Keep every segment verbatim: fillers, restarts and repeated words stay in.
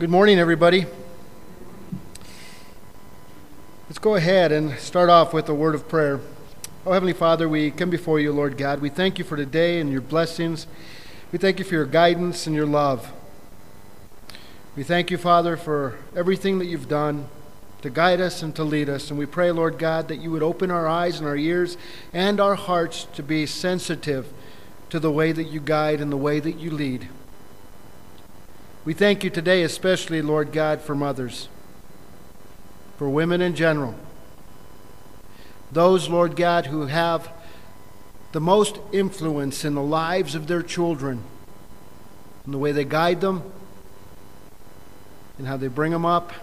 Good morning, everybody. Let's go ahead and start off with a word of prayer. Oh, Heavenly Father, we come before you, Lord God. We thank you for today and your blessings. We thank you for your guidance and your love. We thank you, Father, for everything that you've done to guide us and to lead us. And we pray, Lord God, that you would open our eyes and our ears and our hearts to be sensitive to the way that you guide and the way that you lead. We thank you today especially, Lord God, for mothers, for women in general. Those, Lord God, who have the most influence in the lives of their children, in the way they guide them, and how they bring them up.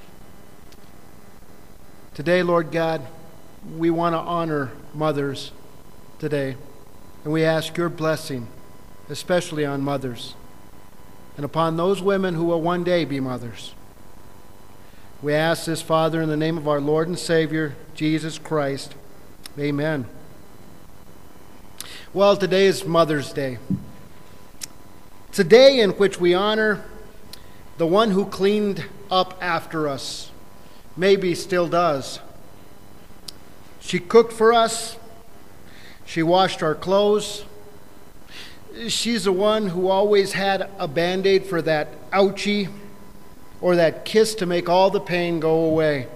Today, Lord God, we want to honor mothers today, and we ask your blessing, especially on mothers, and upon those women who will one day be mothers. We ask this, Father, in the name of our Lord and Savior, Jesus Christ. Amen. Well, today is Mother's Day. It's a day in which we honor the one who cleaned up after us, maybe still does. She cooked for us. She washed our clothes. She's the one who always had a Band-Aid for that ouchie or that kiss to make all the pain go away.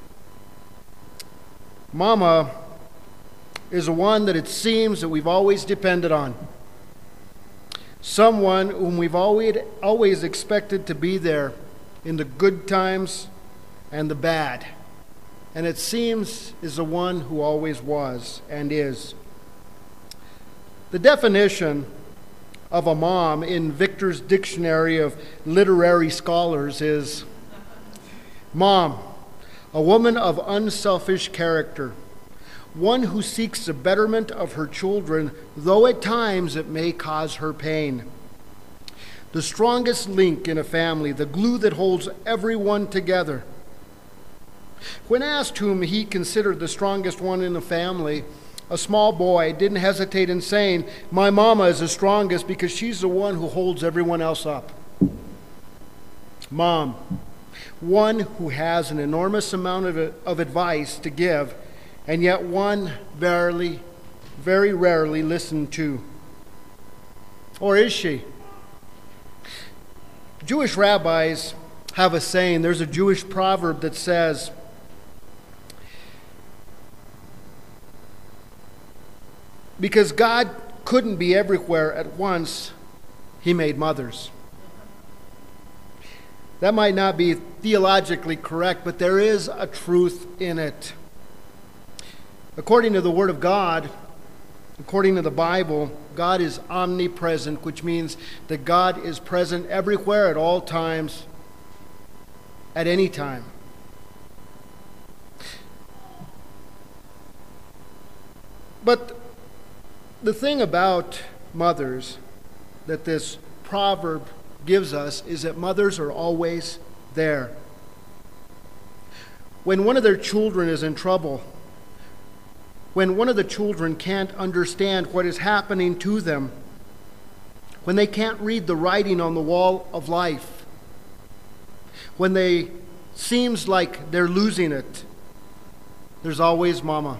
Mama is the one that it seems that we've always depended on. Someone whom we've always, always expected to be there in the good times and the bad. And it seems is the one who always was and is. The definition of a mom in Victor's Dictionary of Literary Scholars is mom, a woman of unselfish character, one who seeks the betterment of her children, though at times it may cause her pain. The strongest link in a family, the glue that holds everyone together. When asked whom he considered the strongest one in the family, a small boy didn't hesitate in saying, "My mama is the strongest because she's the one who holds everyone else up." Mom, one who has an enormous amount of, of advice to give, and yet one verily, very rarely listened to. Or is she? Jewish rabbis have a saying. There's a Jewish proverb that says, because God couldn't be everywhere at once, he made mothers. That might not be theologically correct, but there is a truth in it. According to the Word of God, according to the Bible, God is omnipresent, which means that God is present everywhere at all times, at any time. But the thing about mothers that this proverb gives us is that mothers are always there. When one of their children is in trouble, when one of the children can't understand what is happening to them, when they can't read the writing on the wall of life, when they seems like they're losing it, there's always mama.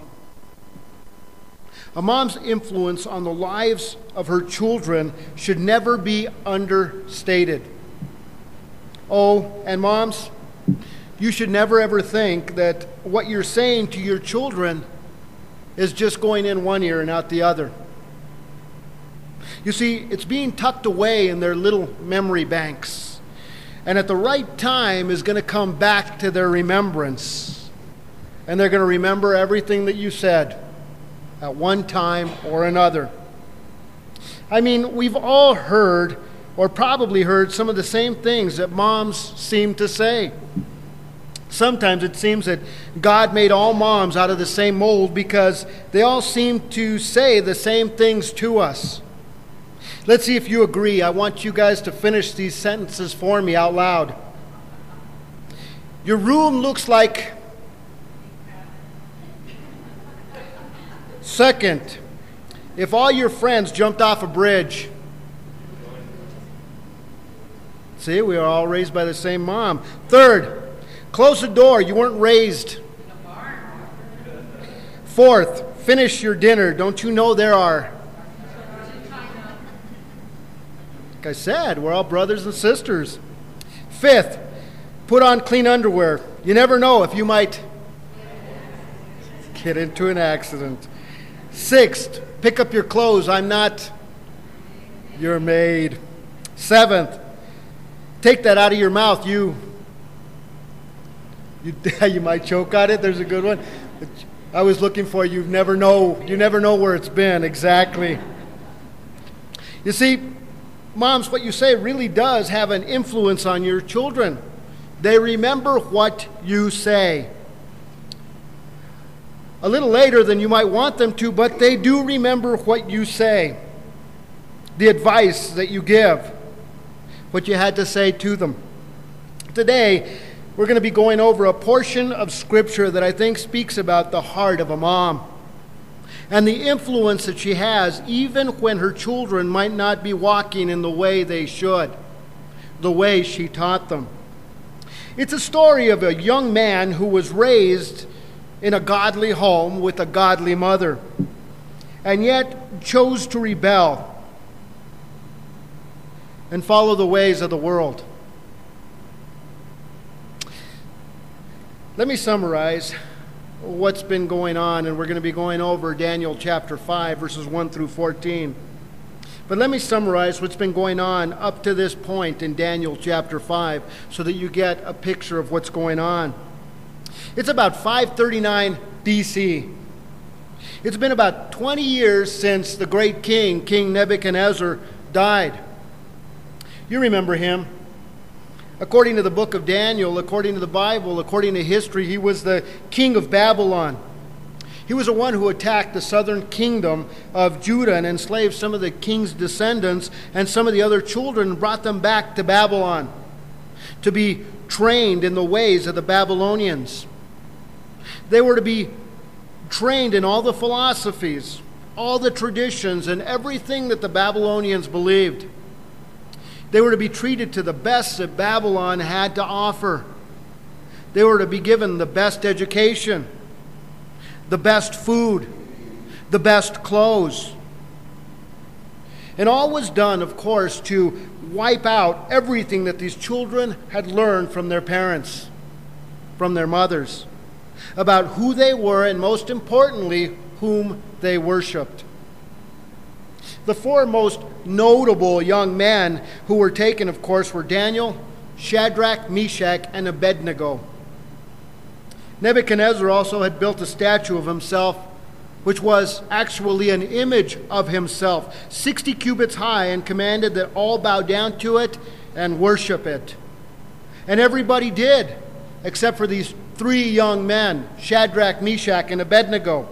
A mom's influence on the lives of her children should never be understated. Oh, and moms, you should never ever think that what you're saying to your children is just going in one ear and out the other. You see, it's being tucked away in their little memory banks, and at the right time is going to come back to their remembrance, and they're going to remember everything that you said at one time or another. I mean, we've all heard, or probably heard, some of the same things that moms seem to say. Sometimes it seems that God made all moms out of the same mold because they all seem to say the same things to us. Let's see if you agree. I want you guys to finish these sentences for me out loud. Your room looks like... Second, if all your friends jumped off a bridge. See, we are all raised by the same mom. Third, close the door. You weren't raised. Fourth, finish your dinner. Don't you know there are? Like I said, we're all brothers and sisters. Fifth, put on clean underwear. You never know if you might get into an accident. Sixth, pick up your clothes. I'm not your maid. Seventh, take that out of your mouth. You, you, you might choke on it. There's a good one. I was looking for you. Never know. You never know where it's been exactly. You see, moms, what you say really does have an influence on your children. They remember what you say. A little later than you might want them to, but they do remember what you say. The advice that you give, what you had to say to them. Today, we're going to be going over a portion of Scripture that I think speaks about the heart of a mom and the influence that she has even when her children might not be walking in the way they should, the way she taught them. It's a story of a young man who was raised in a godly home with a godly mother, and yet chose to rebel and follow the ways of the world. Let me summarize what's been going on, and we're going to be going over Daniel chapter five, verses one through fourteen. But let me summarize what's been going on up to this point in Daniel chapter five so that you get a picture of what's going on. It's about five thirty-nine B C. It's been about twenty years since the great king, King Nebuchadnezzar, died. You remember him. According to the book of Daniel, according to the Bible, according to history, he was the king of Babylon. He was the one who attacked the southern kingdom of Judah and enslaved some of the king's descendants and some of the other children and brought them back to Babylon to be trained in the ways of the Babylonians. They were to be trained in all the philosophies, all the traditions, and everything that the Babylonians believed. They were to be treated to the best that Babylon had to offer. They were to be given the best education, the best food, the best clothes. And all was done, of course, to wipe out everything that these children had learned from their parents, from their mothers, about who they were and, most importantly, whom they worshiped. The four most notable young men who were taken, of course, were Daniel, Shadrach, Meshach, and Abednego. Nebuchadnezzar also had built a statue of himself, which was actually an image of himself, sixty cubits high, and commanded that all bow down to it and worship it. And everybody did, except for these three young men, Shadrach, Meshach, and Abednego.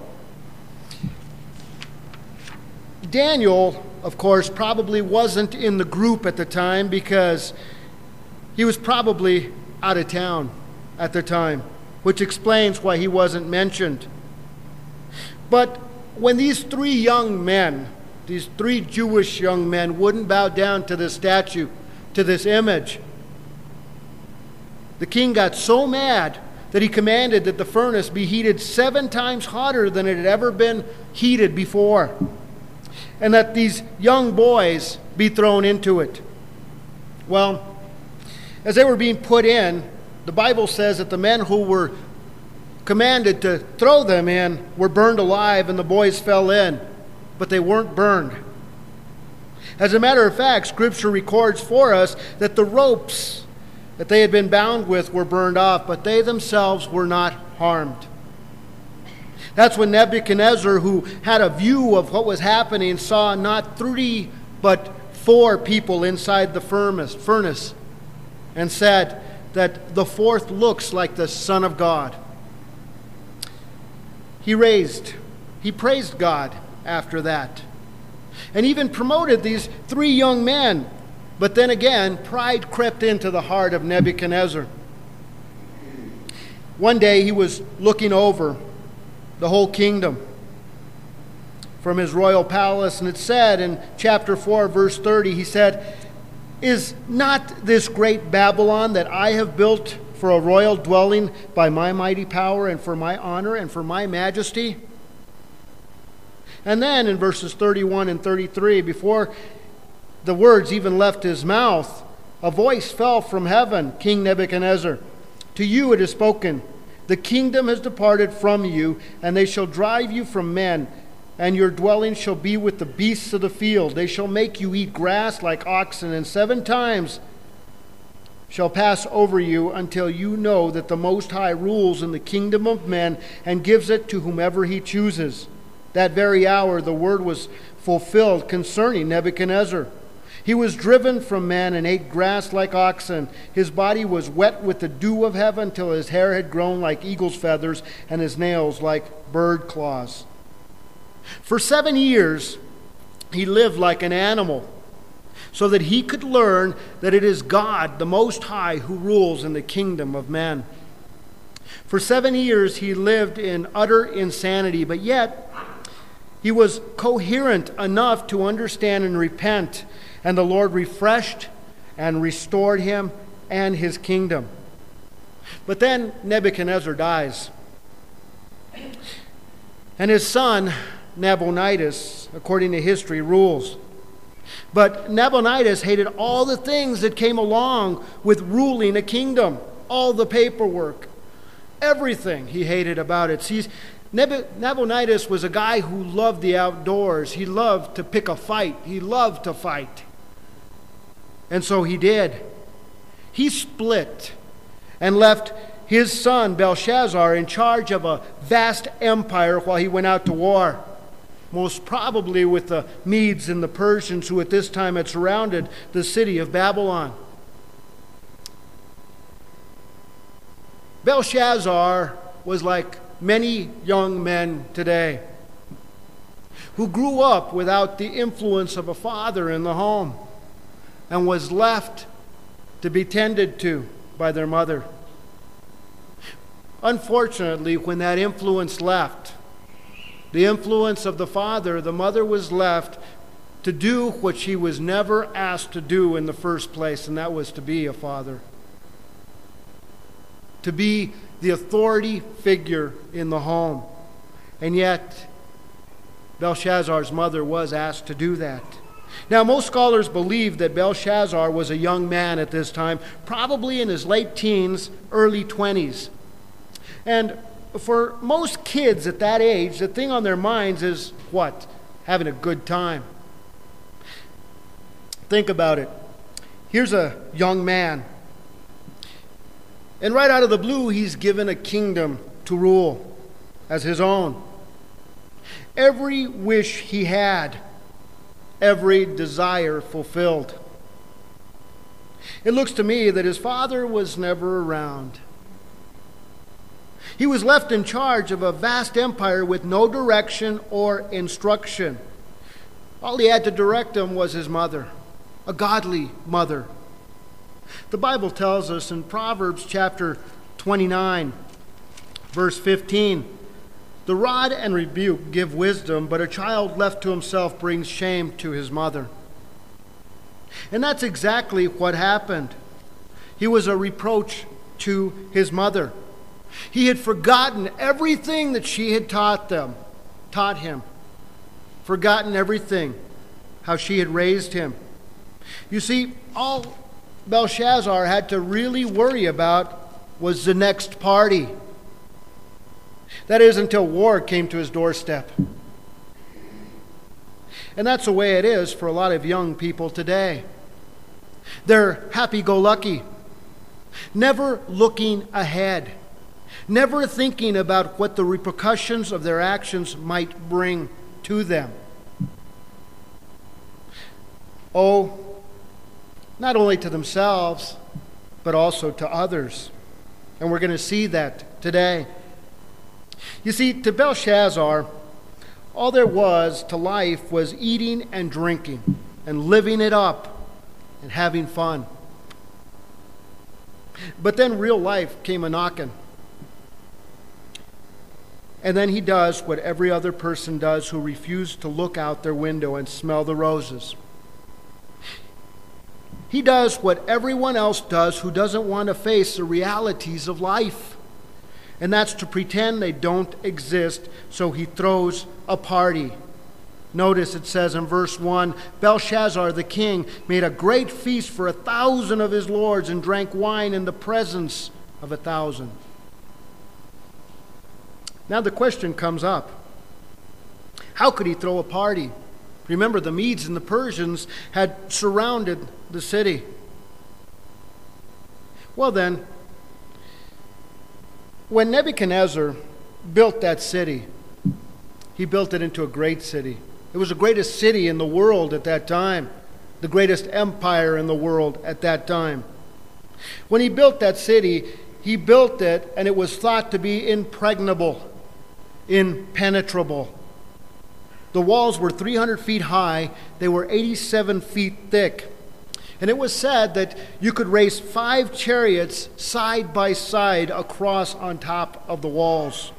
Daniel, of course, probably wasn't in the group at the time because he was probably out of town at the time, which explains why he wasn't mentioned. But when these three young men, these three Jewish young men, wouldn't bow down to this statue, to this image, the king got so mad that he commanded that the furnace be heated seven times hotter than it had ever been heated before, and that these young boys be thrown into it. Well, as they were being put in, the Bible says that the men who were commanded to throw them in were burned alive, and the boys fell in, but they weren't burned. As a matter of fact, Scripture records for us that the ropes that they had been bound with were burned off, but they themselves were not harmed. That's when Nebuchadnezzar, who had a view of what was happening, saw not three but four people inside the furnace and said that the fourth looks like the Son of God. He raised, he praised God after that, and even promoted these three young men. But then again, pride crept into the heart of Nebuchadnezzar. One day he was looking over the whole kingdom from his royal palace, and it said in chapter four, verse thirty, he said, Is not this great Babylon that I have built for a royal dwelling by my mighty power and for my honor and for my majesty? And then in verses thirty-one and thirty-three, before the words even left his mouth, a voice fell from heaven, King Nebuchadnezzar. To you it is spoken, the kingdom has departed from you, and they shall drive you from men, and your dwelling shall be with the beasts of the field. They shall make you eat grass like oxen, and seven times shall pass over you until you know that the Most High rules in the kingdom of men and gives it to whomever he chooses. That very hour the word was fulfilled concerning Nebuchadnezzar. He was driven from men and ate grass like oxen. His body was wet with the dew of heaven till his hair had grown like eagle's feathers and his nails like bird claws. For seven years he lived like an animal, so that he could learn that it is God, the Most High, who rules in the kingdom of men. For seven years he lived in utter insanity, but yet he was coherent enough to understand and repent, and the Lord refreshed and restored him and his kingdom. But then Nebuchadnezzar dies, and his son Nabonidus, according to history, rules. But Nabonidus hated all the things that came along with ruling a kingdom, all the paperwork, everything he hated about it. See, Nabonidus was a guy who loved the outdoors. He loved to pick a fight. He loved to fight. And so he did. He split and left his son Belshazzar in charge of a vast empire while he went out to war, most probably with the Medes and the Persians, who at this time had surrounded the city of Babylon. Belshazzar was like many young men today who grew up without the influence of a father in the home and was left to be tended to by their mother. Unfortunately, when that influence left, the influence of the father, the mother was left to do what she was never asked to do in the first place, and that was to be a father. To be the authority figure in the home. And yet, Belshazzar's mother was asked to do that. Now, most scholars believe that Belshazzar was a young man at this time, probably in his late teens, early twenties. And for most kids at that age, the thing on their minds is what? Having a good time. Think about it. Here's a young man, and right out of the blue, he's given a kingdom to rule as his own. Every wish he had, every desire fulfilled. It looks to me that his father was never around. He was left in charge of a vast empire with no direction or instruction. All he had to direct him was his mother, a godly mother. The Bible tells us in Proverbs chapter twenty-nine, verse fifteen, the rod and rebuke give wisdom, but a child left to himself brings shame to his mother. And that's exactly what happened. He was a reproach to his mother. He had forgotten everything that she had taught them, taught him. Forgotten everything, how she had raised him. You see, all Belshazzar had to really worry about was the next party. That is, until war came to his doorstep. And that's the way it is for a lot of young people today. They're happy-go-lucky, never looking ahead, never thinking about what the repercussions of their actions might bring to them. Oh, not only to themselves, but also to others. And we're going to see that today. You see, to Belshazzar, all there was to life was eating and drinking and living it up and having fun. But then real life came a-knocking. And then he does what every other person does who refused to look out their window and smell the roses. He does what everyone else does who doesn't want to face the realities of life. And that's to pretend they don't exist, so he throws a party. Notice it says in verse one, Belshazzar the king made a great feast for a thousand of his lords and drank wine in the presence of a thousand. Now the question comes up. How could he throw a party? Remember, the Medes and the Persians had surrounded the city. Well then, when Nebuchadnezzar built that city, he built it into a great city. It was the greatest city in the world at that time, the greatest empire in the world at that time. When he built that city, he built it and it was thought to be impregnable, impenetrable. The walls were three hundred feet high, they were eighty-seven feet thick. And it was said that you could race five chariots side by side across on top of the walls.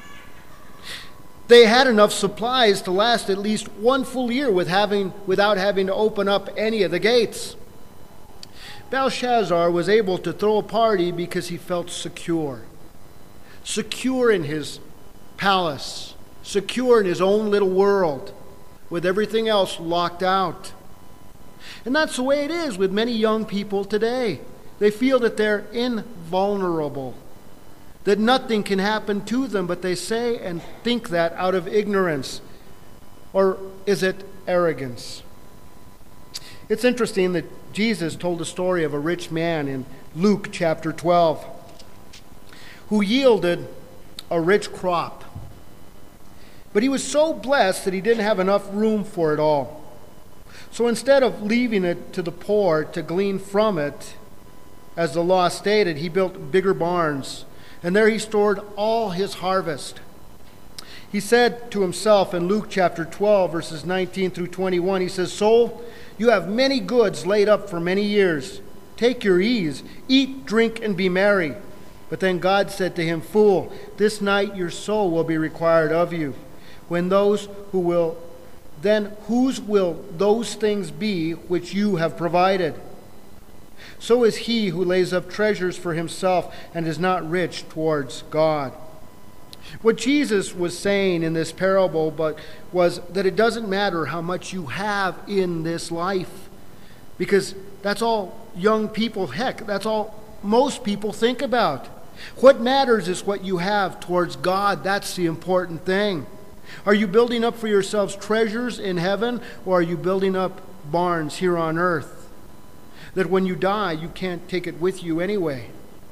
They had enough supplies to last at least one full year with having, without having to open up any of the gates. Belshazzar was able to throw a party because he felt secure. Secure in his palace, secure in his own little world, with everything else locked out. And that's the way it is with many young people today. They feel that they're invulnerable, that nothing can happen to them, but they say and think that out of ignorance. Or is it arrogance? It's interesting that Jesus told the story of a rich man in Luke chapter twelve who yielded a rich crop. But he was so blessed that he didn't have enough room for it all. So instead of leaving it to the poor to glean from it, as the law stated, he built bigger barns, and there he stored all his harvest. He said to himself in Luke chapter twelve, verses nineteen through twenty-one, he says, "Soul, you have many goods laid up for many years. Take your ease, eat, drink, and be merry." But then God said to him, "Fool, this night your soul will be required of you. When those who will, then whose will those things be which you have provided? So is he who lays up treasures for himself and is not rich towards God." What Jesus was saying in this parable but was that it doesn't matter how much you have in this life, because that's all young people, heck, that's all most people think about. What matters is what you have towards God. That's the important thing. Are you building up for yourselves treasures in heaven, or are you building up barns here on earth that when you die you can't take it with you anyway?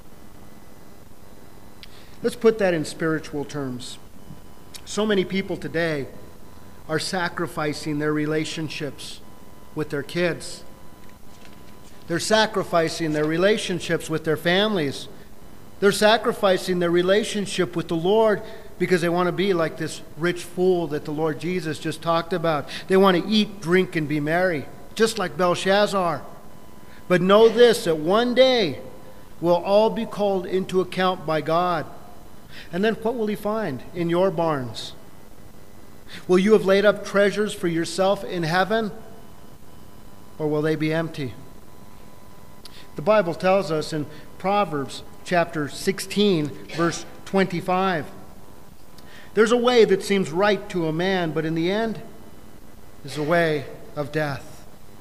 Let's put that in spiritual terms. So many people today are sacrificing their relationships with their kids. They're sacrificing their relationships with their families. They're sacrificing their relationship with the Lord because they want to be like this rich fool that the Lord Jesus just talked about. They want to eat, drink, and be merry, just like Belshazzar. But know this, that one day we'll all be called into account by God. And then what will he find in your barns? Will you have laid up treasures for yourself in heaven, or will they be empty? The Bible tells us in Proverbs chapter sixteen, verse twenty-five, "There's a way that seems right to a man, but in the end is a way of death."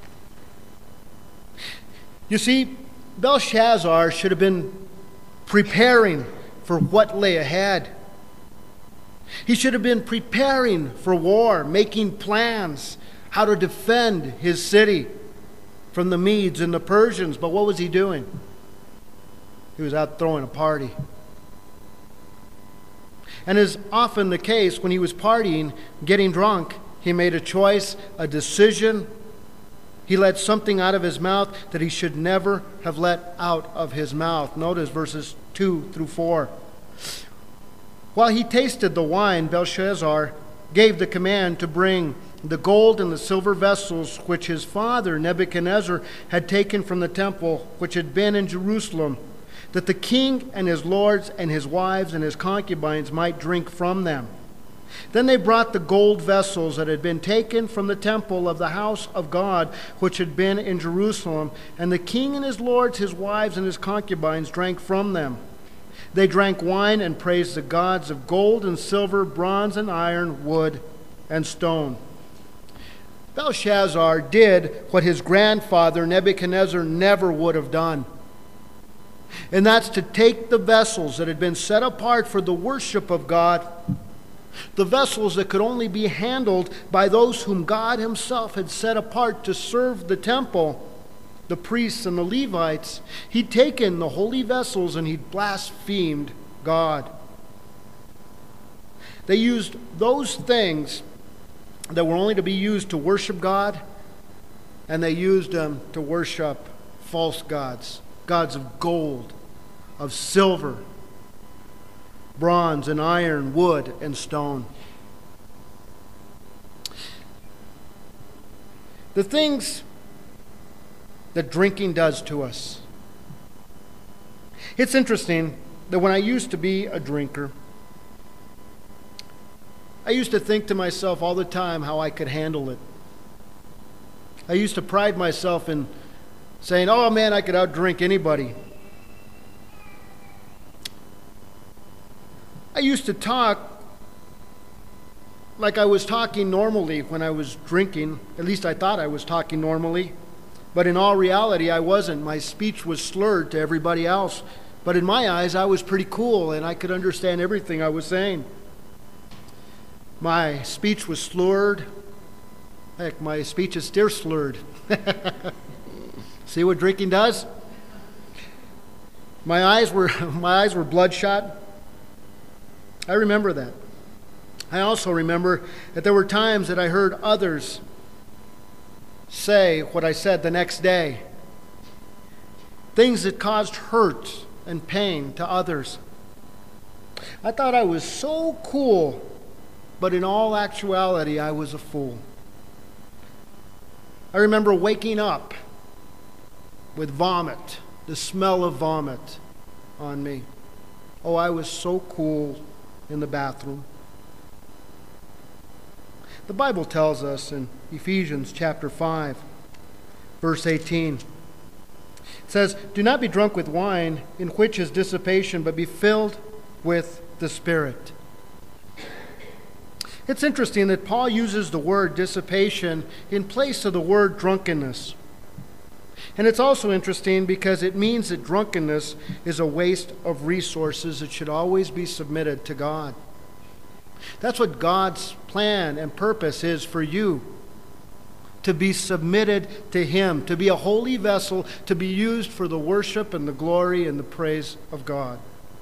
You see, Belshazzar should have been preparing for what lay ahead. He should have been preparing for war, making plans how to defend his city from the Medes and the Persians. But what was he doing? He was out throwing a party. And as often the case, when he was partying, getting drunk, he made a choice, a decision. He let something out of his mouth that he should never have let out of his mouth. Notice verses two through four. While he tasted the wine, Belshazzar gave the command to bring the gold and the silver vessels which his father Nebuchadnezzar had taken from the temple which had been in Jerusalem, that the king and his lords and his wives and his concubines might drink from them. Then they brought the gold vessels that had been taken from the temple of the house of God, which had been in Jerusalem, and the king and his lords, his wives, and his concubines drank from them. They drank wine and praised the gods of gold and silver, bronze and iron, wood and stone. Belshazzar did what his grandfather Nebuchadnezzar never would have done. And that's to take the vessels that had been set apart for the worship of God, the vessels that could only be handled by those whom God himself had set apart to serve the temple, the priests and the Levites. He'd taken the holy vessels and he'd blasphemed God. They used those things that were only to be used to worship God, and they used them to worship false gods, gods of gold, of silver, bronze and iron, wood and stone. The things that drinking does to us. It's interesting that when I used to be a drinker, I used to think to myself all the time how I could handle it. I used to pride myself in saying, oh man, I could outdrink anybody. I used to talk like I was talking normally when I was drinking. At least I thought I was talking normally. But in all reality, I wasn't. My speech was slurred to everybody else. But in my eyes, I was pretty cool, and I could understand everything I was saying. My speech was slurred. Heck, my speech is still slurred. See what drinking does? My eyes were my eyes were bloodshot. I remember that. I also remember that there were times that I heard others say what I said the next day. Things that caused hurt and pain to others. I thought I was so cool, but in all actuality, I was a fool. I remember waking up with vomit, the smell of vomit on me. Oh, I was so cool in the bathroom. The Bible tells us in Ephesians chapter five, verse eighteen, it says, do not be drunk with wine, in which is dissipation, but be filled with the Spirit. It's interesting that Paul uses the word dissipation in place of the word drunkenness. And it's also interesting because it means that drunkenness is a waste of resources that should always be submitted to God. That's what God's plan and purpose is for you. To be submitted to Him, to be a holy vessel, to be used for the worship and the glory and the praise of God.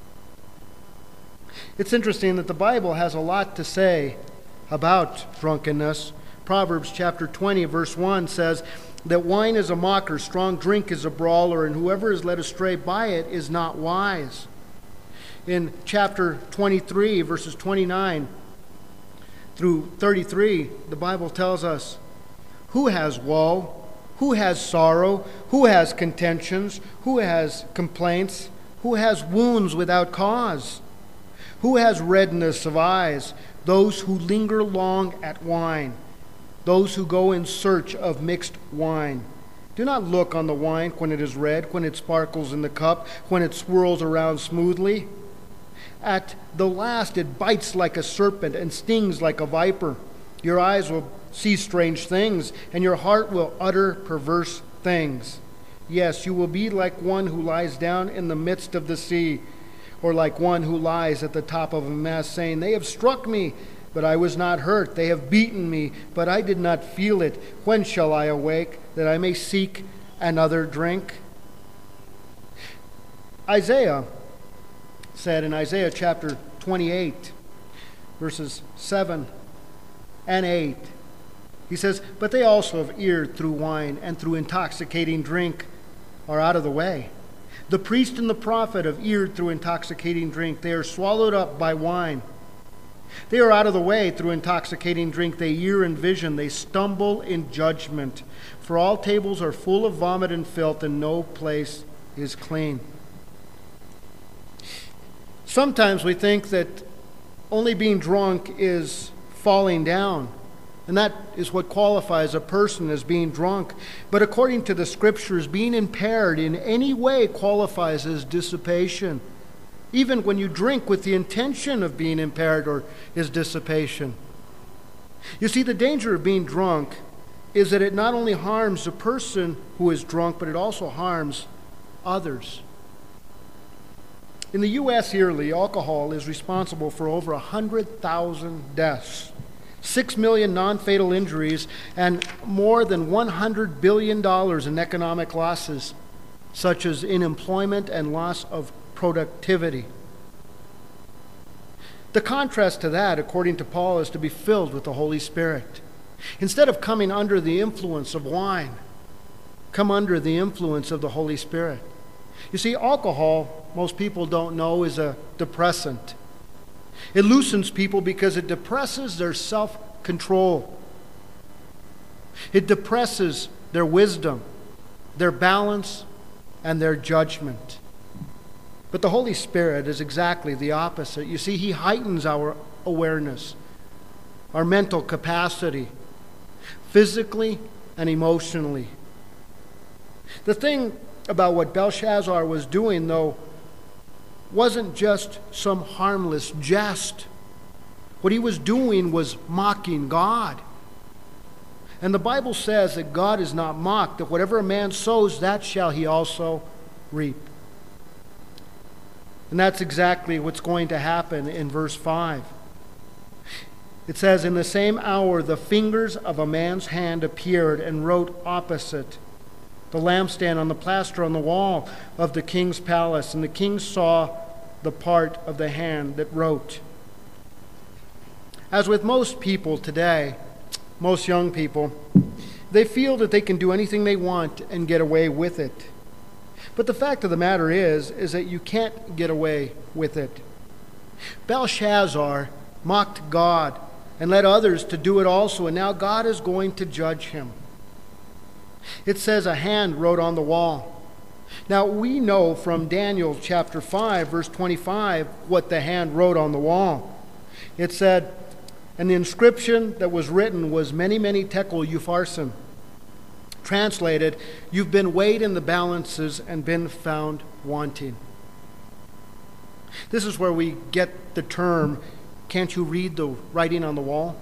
It's interesting that the Bible has a lot to say about drunkenness. Proverbs chapter twenty, verse one says that wine is a mocker, strong drink is a brawler, and whoever is led astray by it is not wise. In chapter twenty-three, verses twenty-nine through thirty-three, the Bible tells us, who has woe? Who has sorrow? Who has contentions? Who has complaints? Who has wounds without cause? Who has redness of eyes? Those who linger long at wine, those who go in search of mixed wine. Do not look on the wine when it is red, when it sparkles in the cup, when it swirls around smoothly. At the last it bites like a serpent and stings like a viper. Your eyes will see strange things, and your heart will utter perverse things. Yes, you will be like one who lies down in the midst of the sea, or like one who lies at the top of a mast, saying, they have struck me, but I was not hurt. They have beaten me, but I did not feel it. When shall I awake, that I may seek another drink? Isaiah said in Isaiah chapter twenty-eight, verses seven and eight, he says, but they also have erred through wine, and through intoxicating drink are out of the way. The priest and the prophet have erred through intoxicating drink. They are swallowed up by wine. They are out of the way through intoxicating drink. They err in vision. They stumble in judgment. For all tables are full of vomit and filth, and no place is clean. Sometimes we think that only being drunk is falling down. And that is what qualifies a person as being drunk. But according to the Scriptures, being impaired in any way qualifies as dissipation. Even when you drink with the intention of being impaired or is dissipation. You see, the danger of being drunk is that it not only harms the person who is drunk, but it also harms others. In the U S yearly, alcohol is responsible for over one hundred thousand deaths, six million non-fatal injuries, and more than one hundred billion dollars in economic losses, such as unemployment and loss of productivity. The contrast to that, according to Paul, is to be filled with the Holy Spirit. Instead of coming under the influence of wine, come under the influence of the Holy Spirit. You see, alcohol, most people don't know, is a depressant. It loosens people because it depresses their self-control. It depresses their wisdom, their balance, and their judgment. But the Holy Spirit is exactly the opposite. You see, He heightens our awareness, our mental capacity, physically and emotionally. The thing about what Belshazzar was doing, though, wasn't just some harmless jest. What he was doing was mocking God. And the Bible says that God is not mocked, that whatever a man sows, that shall he also reap. And that's exactly what's going to happen in verse five. It says, "In the same hour the fingers of a man's hand appeared and wrote opposite the lampstand on the plaster on the wall of the king's palace. And the king saw the part of the hand that wrote." As with most people today, most young people, they feel that they can do anything they want and get away with it. But the fact of the matter is, is that you can't get away with it. Belshazzar mocked God and led others to do it also, and now God is going to judge him. It says a hand wrote on the wall. Now we know from Daniel chapter five, verse twenty-five, what the hand wrote on the wall. It said, and the inscription that was written was Mene, Mene, Tekel, Upharsin. Translated, you've been weighed in the balances and been found wanting. This is where we get the term, can't you read the writing on the wall?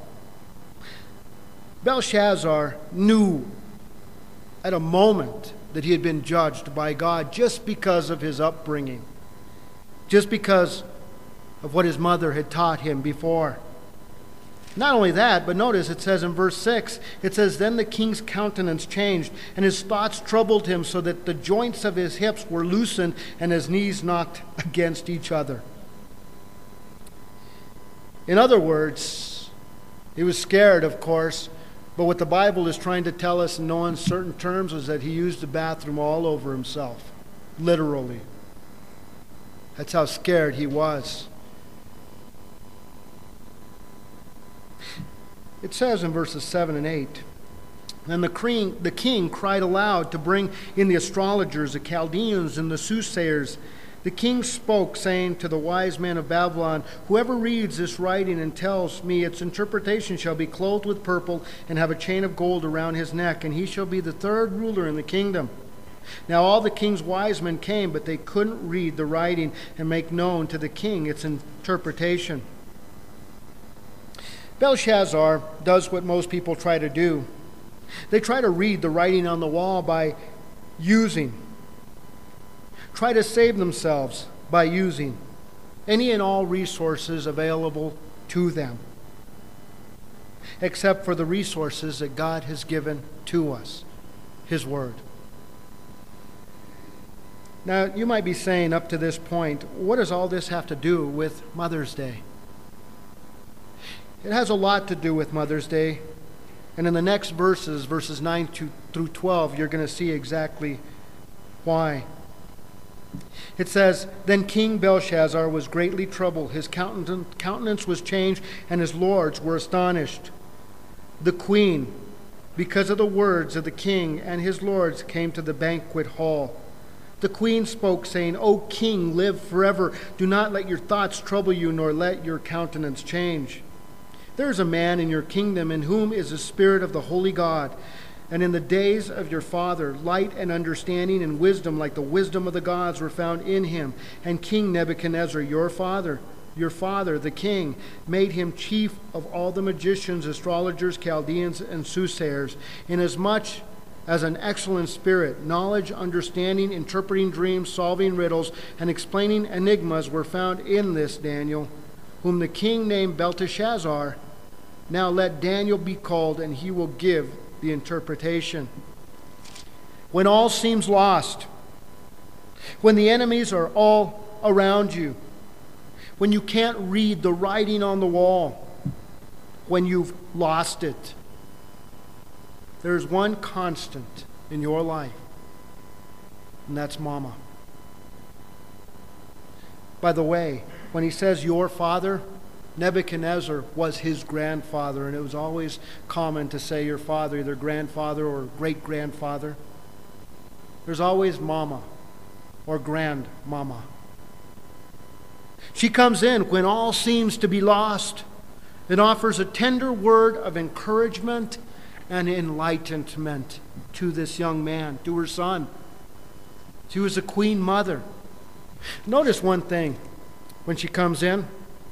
Belshazzar knew at a moment that he had been judged by God just because of his upbringing, just because of what his mother had taught him before. Not only that, but notice it says in verse six, it says, "Then the king's countenance changed, and his thoughts troubled him, so that the joints of his hips were loosened, and his knees knocked against each other." In other words, he was scared, of course, but what the Bible is trying to tell us in no uncertain terms is that he used the bathroom all over himself, literally. That's how scared he was. It says in verses seven and eight, "Then the king, the king cried aloud to bring in the astrologers, the Chaldeans, and the soothsayers. The king spoke, saying to the wise men of Babylon, 'Whoever reads this writing and tells me its interpretation shall be clothed with purple and have a chain of gold around his neck, and he shall be the third ruler in the kingdom.' Now all the king's wise men came, but they couldn't read the writing and make known to the king its interpretation." Belshazzar does what most people try to do. They try to read the writing on the wall by using, try to save themselves by using any and all resources available to them, except for the resources that God has given to us, His Word. Now, you might be saying up to this point, what does all this have to do with Mother's Day? It has a lot to do with Mother's Day. And in the next verses, verses nine through twelve, you're going to see exactly why. It says, "Then King Belshazzar was greatly troubled. His countenance was changed, and his lords were astonished. The queen, because of the words of the king and his lords, came to the banquet hall. The queen spoke, saying, O king, live forever. Do not let your thoughts trouble you, nor let your countenance change. There is a man in your kingdom in whom is the spirit of the holy God. And in the days of your father, light and understanding and wisdom like the wisdom of the gods were found in him. And King Nebuchadnezzar, your father, your father, the king, made him chief of all the magicians, astrologers, Chaldeans, and soothsayers, inasmuch as an excellent spirit, knowledge, understanding, interpreting dreams, solving riddles, and explaining enigmas were found in this Daniel, whom the king named Belteshazzar. Now let Daniel be called, and he will give the interpretation. When all seems lost, when the enemies are all around you, when you can't read the writing on the wall, when you've lost it, there's one constant in your life, and that's Mama. By the way, when he says your father, Nebuchadnezzar was his grandfather, and it was always common to say your father, either grandfather or great-grandfather. There's always Mama or grandmama. She comes in when all seems to be lost and offers a tender word of encouragement and enlightenment to this young man, to her son. She was a queen mother. Notice one thing when she comes in,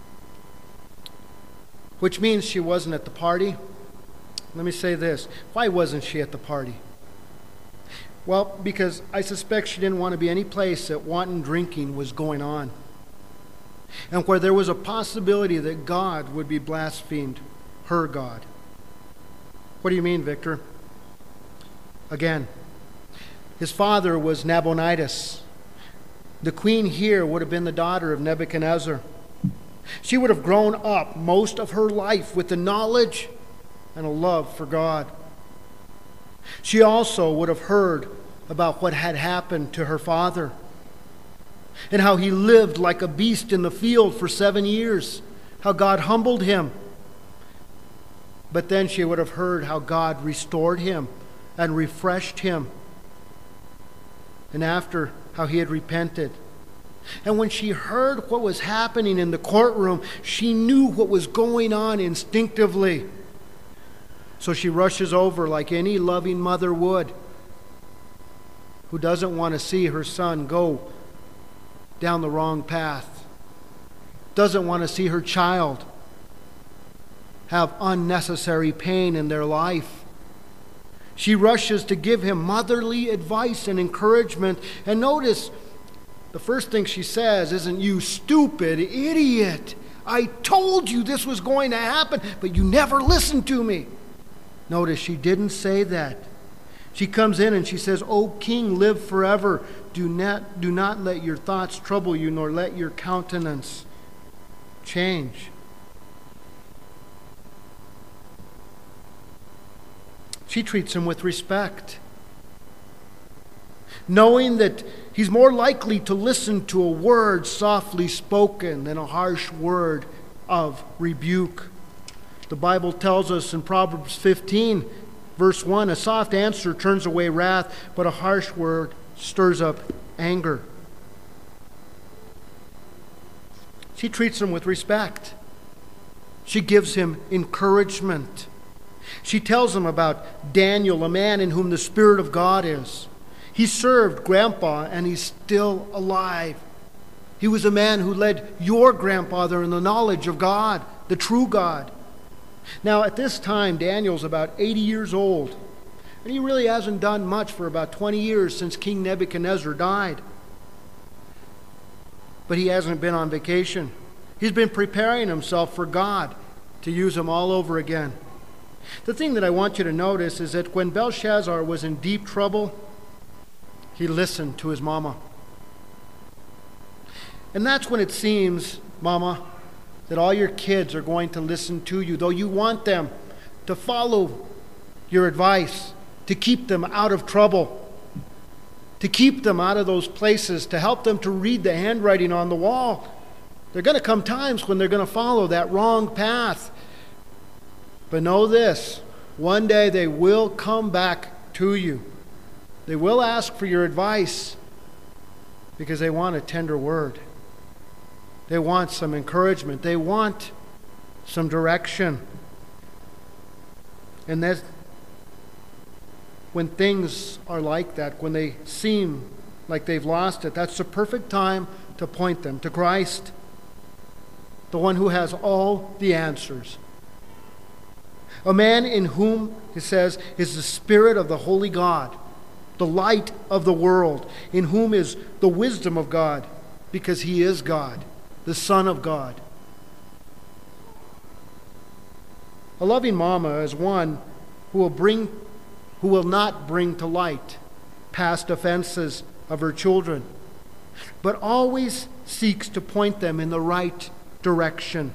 which means she wasn't at the party. Let me say this. Why wasn't she at the party? Well, because I suspect she didn't want to be any place that wanton drinking was going on, and where there was a possibility that God would be blasphemed, her God. What do you mean, Victor? Again, his father was Nabonidus. The queen here would have been the daughter of Nebuchadnezzar. She would have grown up most of her life with the knowledge and a love for God. She also would have heard about what had happened to her father and how he lived like a beast in the field for seven years, how God humbled him. But then she would have heard how God restored him and refreshed him, and after how he had repented. And when she heard what was happening in the courtroom, she knew what was going on instinctively. So she rushes over like any loving mother would, who doesn't want to see her son go down the wrong path, doesn't want to see her child have unnecessary pain in their life. She rushes to give him motherly advice and encouragement. And notice, the first thing she says isn't, "You stupid idiot. I told you this was going to happen, but you never listened to me." Notice she didn't say that. She comes in and she says, "O king, live forever. Do not, do not let your thoughts trouble you, nor let your countenance change." She treats him with respect, knowing that he's more likely to listen to a word softly spoken than a harsh word of rebuke. The Bible tells us in Proverbs fifteen, verse one, a soft answer turns away wrath, but a harsh word stirs up anger. She treats him with respect. She gives him encouragement. She tells him about Daniel, a man in whom the Spirit of God is. He served Grandpa, and he's still alive. He was a man who led your grandfather in the knowledge of God, the true God. Now, at this time, Daniel's about eighty years old, and he really hasn't done much for about twenty years since King Nebuchadnezzar died. But he hasn't been on vacation. He's been preparing himself for God to use him all over again. The thing that I want you to notice is that when Belshazzar was in deep trouble, he listened to his mama. And that's when it seems, Mama, that all your kids are going to listen to you, though you want them to follow your advice, to keep them out of trouble, to keep them out of those places, to help them to read the handwriting on the wall. There are going to come times when they're going to follow that wrong path. But know this, one day they will come back to you. They will ask for your advice. because they want a tender word. They want some encouragement. They want some direction. And that's when things are like that, when they seem like they've lost it, that's the perfect time to point them to Christ, the one who has all the answers. A man in whom, it says, is the Spirit of the Holy God, the light of the world, in whom is the wisdom of God, because he is God, the Son of God. A loving mama is one who will bring, who will not bring to light past offenses of her children, but always seeks to point them in the right direction.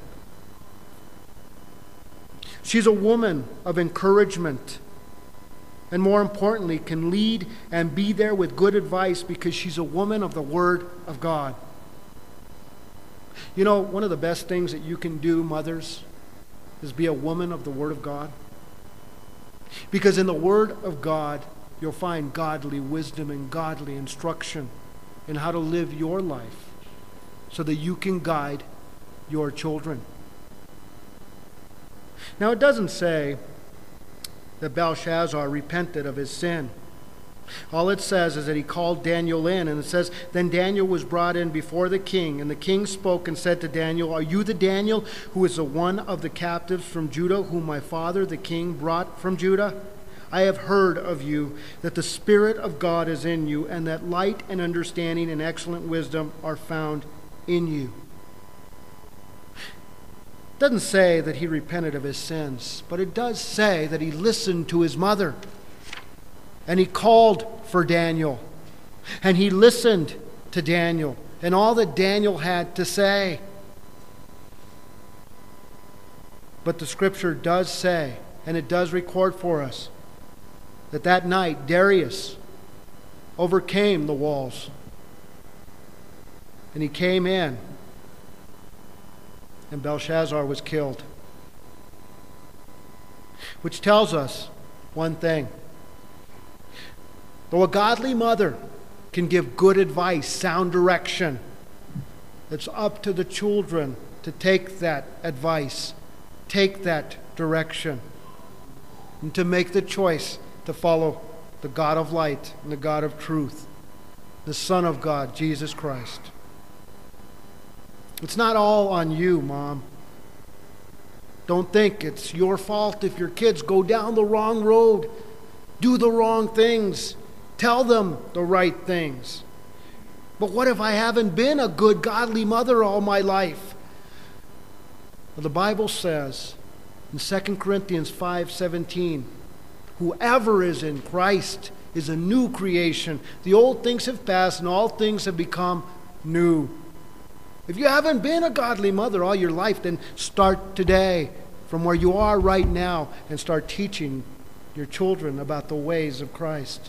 She's a woman of encouragement, and more importantly, can lead and be there with good advice because she's a woman of the Word of God. You know, one of the best things that you can do, mothers, is be a woman of the Word of God. Because in the Word of God, you'll find godly wisdom and godly instruction in how to live your life so that you can guide your children. Now, it doesn't say that Belshazzar repented of his sin. All it says is that he called Daniel in, and it says, then Daniel was brought in before the king, and the king spoke and said to Daniel, are you the Daniel who is the one of the captives from Judah, whom my father the king brought from Judah? I have heard of you, that the Spirit of God is in you, and that light and understanding and excellent wisdom are found in you. It doesn't say that he repented of his sins, but it does say that he listened to his mother. And he called for Daniel. And he listened to Daniel and all that Daniel had to say. But the scripture does say, and it does record for us, that that night Darius overcame the walls. And he came in, and Belshazzar was killed. Which tells us one thing. Though a godly mother can give good advice, sound direction, it's up to the children to take that advice, take that direction, and to make the choice to follow the God of light and the God of truth, the Son of God, Jesus Christ. It's not all on you, Mom. Don't think it's your fault if your kids go down the wrong road, do the wrong things, tell them the right things. But what if I haven't been a good, godly mother all my life? Well, the Bible says in Second Corinthians five seventeen, whoever is in Christ is a new creation. The old things have passed and all things have become new. If you haven't been a godly mother all your life, then start today from where you are right now and start teaching your children about the ways of Christ.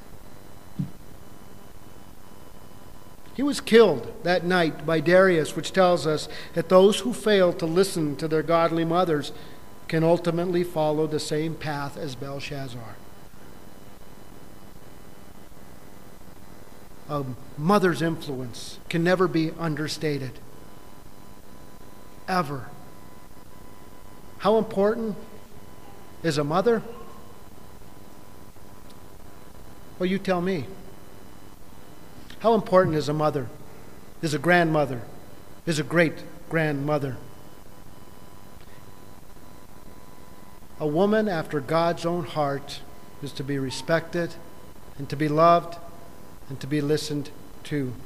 He was killed that night by Darius, which tells us that those who fail to listen to their godly mothers can ultimately follow the same path as Belshazzar. A mother's influence can never be understated. Ever. How important is a mother? Well, you tell me. How important is a mother? Is a grandmother? Is a great-grandmother? A woman after God's own heart is to be respected and to be loved and to be listened to.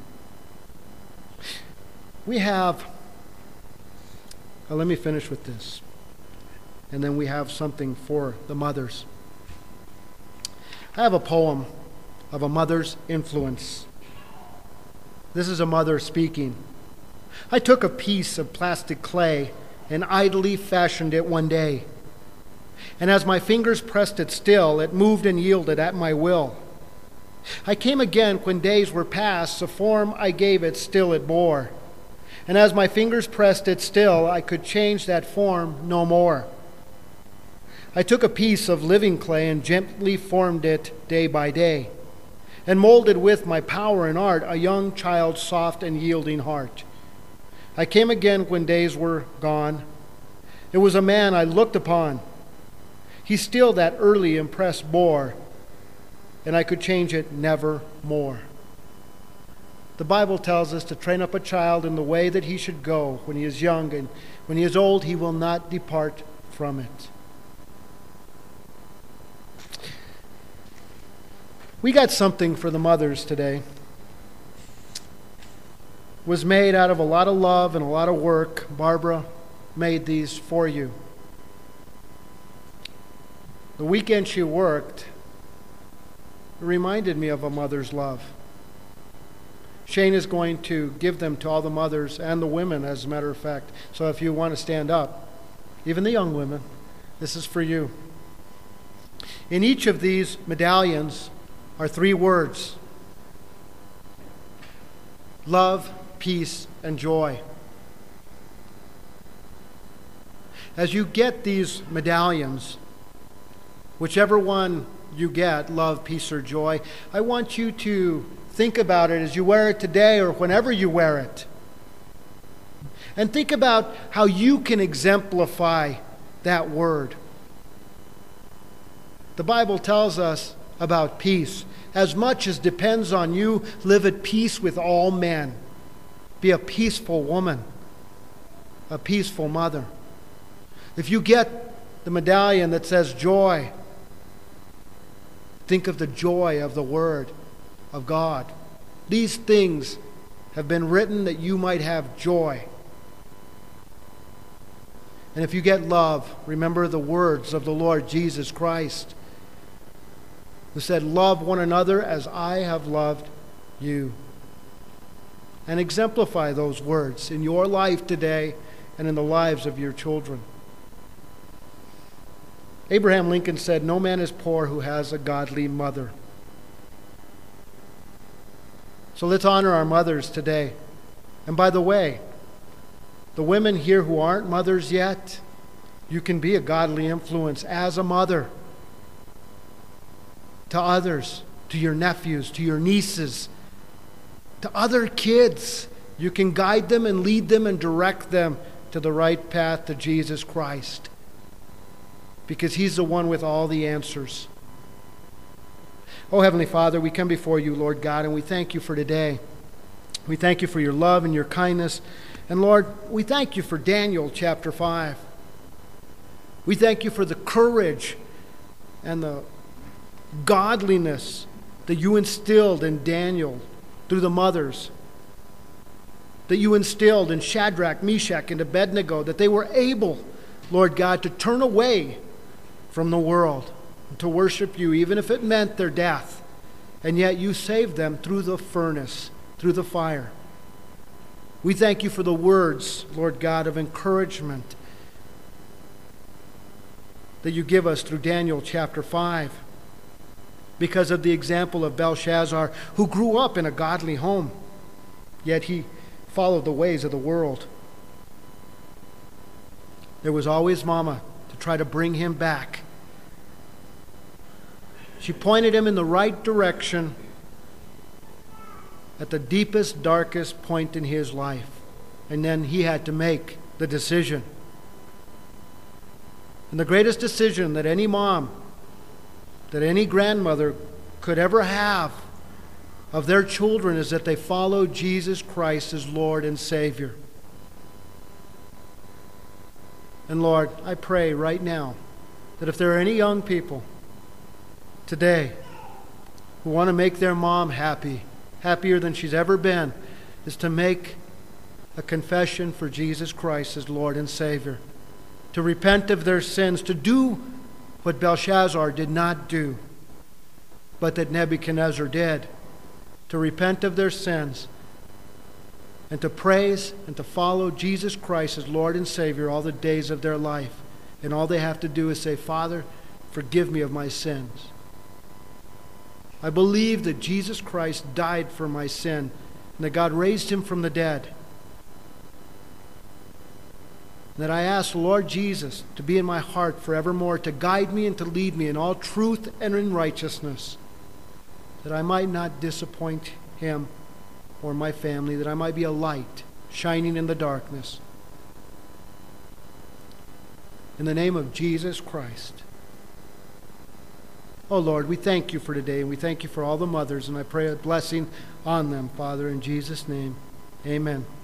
We have, well, let me finish with this, and then we have something for the mothers. I have a poem of a mother's influence. This is a mother speaking. I took a piece of plastic clay and idly fashioned it one day. And as my fingers pressed it still, it moved and yielded at my will. I came again when days were past, the form I gave it still it bore. And as my fingers pressed it still, I could change that form no more. I took a piece of living clay and gently formed it day by day. and molded with my power and art a young child's soft and yielding heart. I came again when days were gone. It was a man I looked upon. He still that early impress bore, and I could change it never more. The Bible tells us to train up a child in the way that he should go when he is young, and when he is old, he will not depart from it. We got something for the mothers today. It was made out of a lot of love and a lot of work. Barbara made these for you. The weekend she worked, it reminded me of a mother's love. Shane is going to give them to all the mothers and the women, as a matter of fact. So if you want to stand up, even the young women, this is for you. In each of these medallions are three words: love, peace, and joy. As you get these medallions, whichever one you get, love, peace, or joy, I want you to think about it as you wear it today or whenever you wear it. And think about how you can exemplify that word. The Bible tells us about peace. As much as depends on you, live at peace with all men. Be a peaceful woman, a peaceful mother. If you get the medallion that says joy, think of the joy of the Word of God. These things have been written that you might have joy. And if you get love, remember the words of the Lord Jesus Christ, who said, "Love one another as I have loved you." And exemplify those words in your life today and in the lives of your children. Abraham Lincoln said, "No man is poor who has a godly mother." So let's honor our mothers today. And by the way, the women here who aren't mothers yet, you can be a godly influence as a mother to others, to your nephews, to your nieces, to other kids. You can guide them and lead them and direct them to the right path to Jesus Christ, because He's the one with all the answers. Oh, Heavenly Father, we come before you, Lord God, and we thank you for today. We thank you for your love and your kindness. And Lord, we thank you for Daniel chapter five. We thank you for the courage and the godliness that you instilled in Daniel through the mothers, that you instilled in Shadrach, Meshach, and Abednego, that they were able, Lord God, to turn away from the world, to worship you, even if it meant their death. And yet you saved them through the furnace, through the fire. We thank you for the words, Lord God, of encouragement that you give us through Daniel chapter five, because of the example of Belshazzar, who grew up in a godly home, yet he followed the ways of the world. There was always Mama to try to bring him back. She pointed him in the right direction at the deepest, darkest point in his life. And then he had to make the decision. And the greatest decision that any mom, that any grandmother could ever have of their children is that they follow Jesus Christ as Lord and Savior. And Lord, I pray right now that if there are any young people today who want to make their mom happy, happier than she's ever been, is to make a confession for Jesus Christ as Lord and Savior, to repent of their sins, to do what Belshazzar did not do, but that Nebuchadnezzar did, to repent of their sins and to praise and to follow Jesus Christ as Lord and Savior all the days of their life. And all they have to do is say, "Father, forgive me of my sins. I believe that Jesus Christ died for my sin and that God raised him from the dead. And that I ask Lord Jesus to be in my heart forevermore, to guide me and to lead me in all truth and in righteousness. that I might not disappoint him or my family, that I might be a light shining in the darkness. In the name of Jesus Christ. Oh Lord, we thank you for today, and we thank you for all the mothers, and I pray a blessing on them, Father, in Jesus' name. Amen.